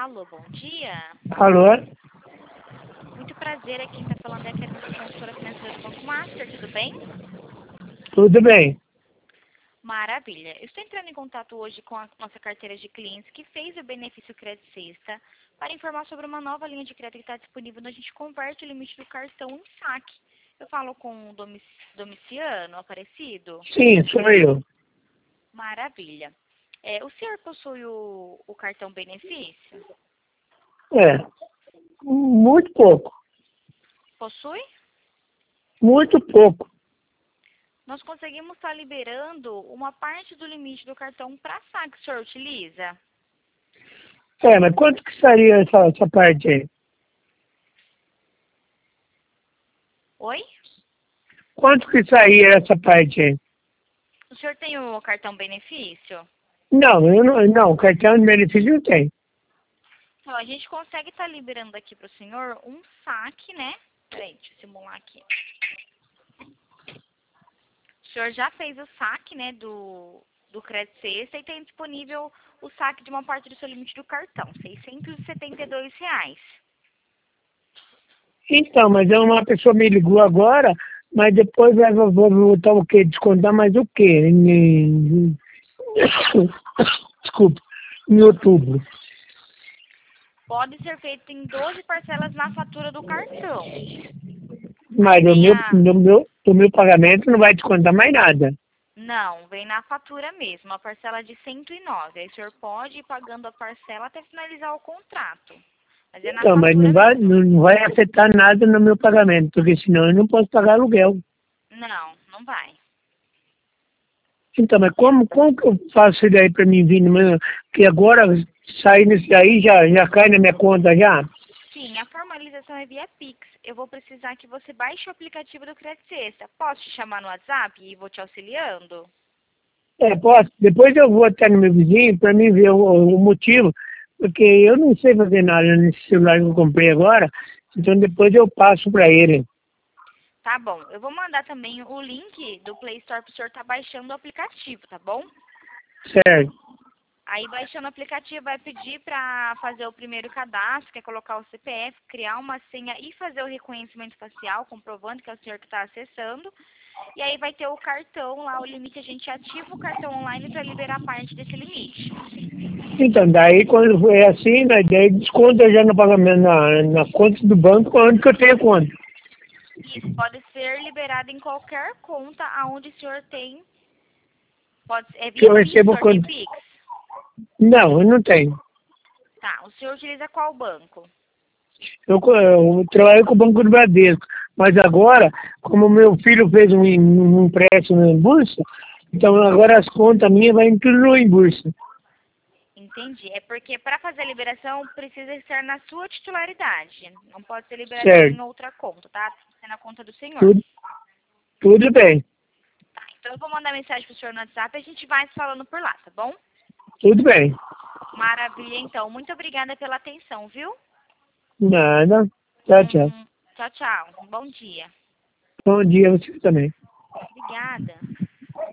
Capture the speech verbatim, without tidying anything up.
Alô, bom dia. Alô? Muito prazer, aqui quem está falando é a Carolina, consultora financeira do Banco Master, tudo bem? Tudo bem. Maravilha. Eu estou entrando em contato hoje com a nossa carteira de clientes que fez o benefício Crédito Sexta para informar sobre uma nova linha de crédito que está disponível onde a gente converte o limite do cartão em saque. Eu falo com o Domic Domiciano Aparecido? Sim, sou eu. Maravilha. É, o senhor possui o, o cartão benefício? É. Muito pouco. Possui? Muito pouco. Nós conseguimos estar liberando uma parte do limite do cartão para saque. O senhor utiliza? É, mas quanto que estaria essa, essa parte aí? Oi? Quanto que saía essa parte aí? O senhor tem o cartão benefício? Não, eu não, não, cartão de benefício não tem. Então, a gente consegue estar liberando aqui para o senhor um saque, né? Peraí, deixa eu simular aqui. O senhor já fez o saque, né, do, do Crédito Sexta e tem disponível o saque de uma parte do seu limite do cartão, seiscentos e setenta e dois reais. Então, mas uma pessoa me ligou agora, mas depois vai vou vou voltar o quê? Descontar mais o quê? Em- Desculpa, em outubro. Pode ser feito em doze parcelas na fatura do cartão. Aí Mas o vem meu, a... no meu, do meu pagamento não vai descontar mais nada. Não, vem na fatura mesmo, a parcela de cento e nove. Aí o senhor pode ir pagando a parcela até finalizar o contrato. Mas é na Então, mas não fatura vai, mesmo. não não vai afetar nada no meu pagamento, porque senão eu não posso pagar aluguel. Não, não vai. Então, mas como, como que eu faço isso daí para mim vir no meu... Que agora, saindo isso daí, já, já cai na minha conta já? Sim, a formalização é via Pix. Eu vou precisar que você baixe o aplicativo do Crédito Sexta. Posso te chamar no WhatsApp e vou te auxiliando? É, posso. Depois eu vou até no meu vizinho para mim ver o, o motivo, porque eu não sei fazer nada nesse celular que eu comprei agora, então depois eu passo para ele. Tá bom. Eu vou mandar também o link do Play Store para o senhor estar baixando o aplicativo, tá bom? Certo. Aí, baixando o aplicativo, vai pedir para fazer o primeiro cadastro, que é colocar o C P F, criar uma senha e fazer o reconhecimento facial, comprovando que é o senhor que está acessando. E aí vai ter o cartão lá, o limite, a gente ativa o cartão online para liberar parte desse limite. Então, daí quando é assim, né, daí desconta já no pagamento, na, na conta do banco, onde que eu tenho conta. Isso, pode ser liberado em qualquer conta aonde o senhor tem. Pode, é Que via eu Pix, o recebo senhor tem quando... Pix? Não, eu não tenho. Tá, o senhor utiliza qual banco? Eu, co- eu trabalho com o Banco do Bradesco, mas agora, como meu filho fez um, um empréstimo em bolsa, então agora as contas minhas vão tudo em bolsa. Entendi. É porque para fazer a liberação precisa ser na sua titularidade. Não pode ser liberado em Certo. outra conta, tá? Tem que ser na conta do senhor. Tudo, tudo bem. Tá, então eu vou mandar mensagem pro senhor no WhatsApp e a gente vai se falando por lá, tá bom? Tudo bem. Maravilha, então. Muito obrigada pela atenção, viu? Nada. Tchau, tchau. Um, tchau, tchau. Um bom dia. Bom dia a você também. Obrigada.